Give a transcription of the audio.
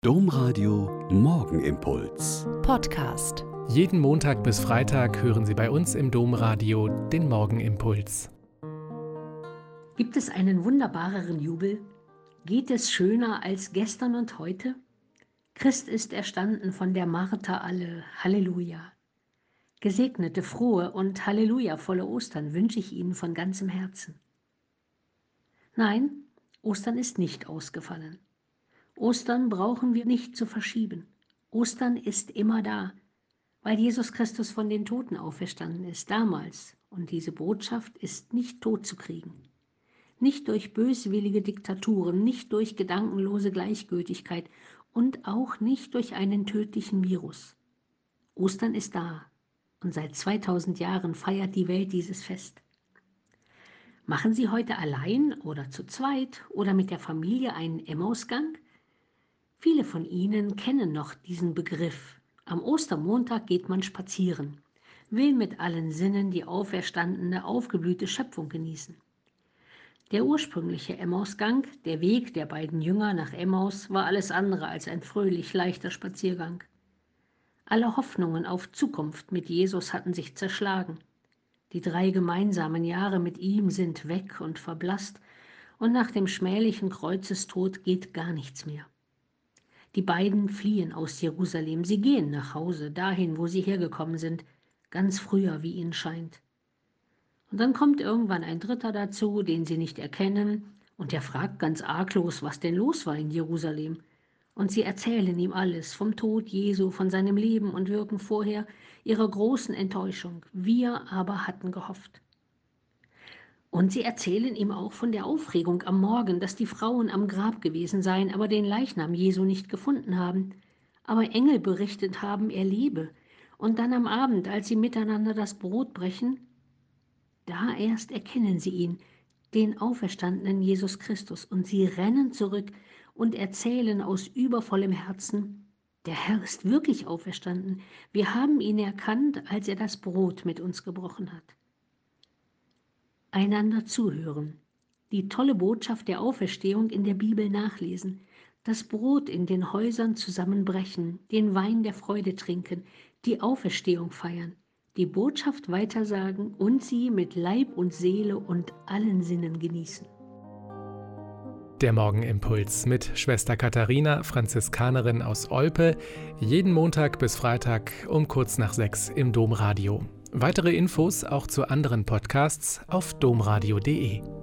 Domradio Morgenimpuls. Podcast. Jeden Montag bis Freitag hören Sie bei uns im Domradio den Morgenimpuls. Gibt es einen wunderbareren Jubel? Geht es schöner als gestern und heute? Christ ist erstanden, von der Martha alle. Halleluja. Gesegnete, frohe und hallelujavolle Ostern wünsche ich Ihnen von ganzem Herzen. Nein, Ostern ist nicht ausgefallen. Ostern brauchen wir nicht zu verschieben. Ostern ist immer da, weil Jesus Christus von den Toten auferstanden ist, damals. Und diese Botschaft ist nicht totzukriegen. Nicht durch böswillige Diktaturen, nicht durch gedankenlose Gleichgültigkeit und auch nicht durch einen tödlichen Virus. Ostern ist da und seit 2000 Jahren feiert die Welt dieses Fest. Machen Sie heute allein oder zu zweit oder mit der Familie einen Emmausgang? Viele von Ihnen kennen noch diesen Begriff. Am Ostermontag geht man spazieren, will mit allen Sinnen die auferstandene, aufgeblühte Schöpfung genießen. Der ursprüngliche Emmausgang, der Weg der beiden Jünger nach Emmaus, war alles andere als ein fröhlich leichter Spaziergang. Alle Hoffnungen auf Zukunft mit Jesus hatten sich zerschlagen. Die 3 gemeinsamen Jahre mit ihm sind weg und verblasst, und nach dem schmählichen Kreuzestod geht gar nichts mehr. Die beiden fliehen aus Jerusalem, sie gehen nach Hause, dahin, wo sie hergekommen sind, ganz früher, wie ihnen scheint. Und dann kommt irgendwann ein Dritter dazu, den sie nicht erkennen, und der fragt ganz arglos, was denn los war in Jerusalem. Und sie erzählen ihm alles vom Tod Jesu, von seinem Leben und Wirken vorher, ihrer großen Enttäuschung. Wir aber hatten gehofft. Und sie erzählen ihm auch von der Aufregung am Morgen, dass die Frauen am Grab gewesen seien, aber den Leichnam Jesu nicht gefunden haben. Aber Engel berichtet haben, er lebe. Und dann am Abend, als sie miteinander das Brot brechen, da erst erkennen sie ihn, den auferstandenen Jesus Christus. Und sie rennen zurück und erzählen aus übervollem Herzen, der Herr ist wirklich auferstanden. Wir haben ihn erkannt, als er das Brot mit uns gebrochen hat. Einander zuhören, die tolle Botschaft der Auferstehung in der Bibel nachlesen, das Brot in den Häusern zusammenbrechen, den Wein der Freude trinken, die Auferstehung feiern, die Botschaft weitersagen und sie mit Leib und Seele und allen Sinnen genießen. Der Morgenimpuls mit Schwester Katharina, Franziskanerin aus Olpe, jeden Montag bis Freitag um kurz nach 6 im Domradio. Weitere Infos auch zu anderen Podcasts auf domradio.de.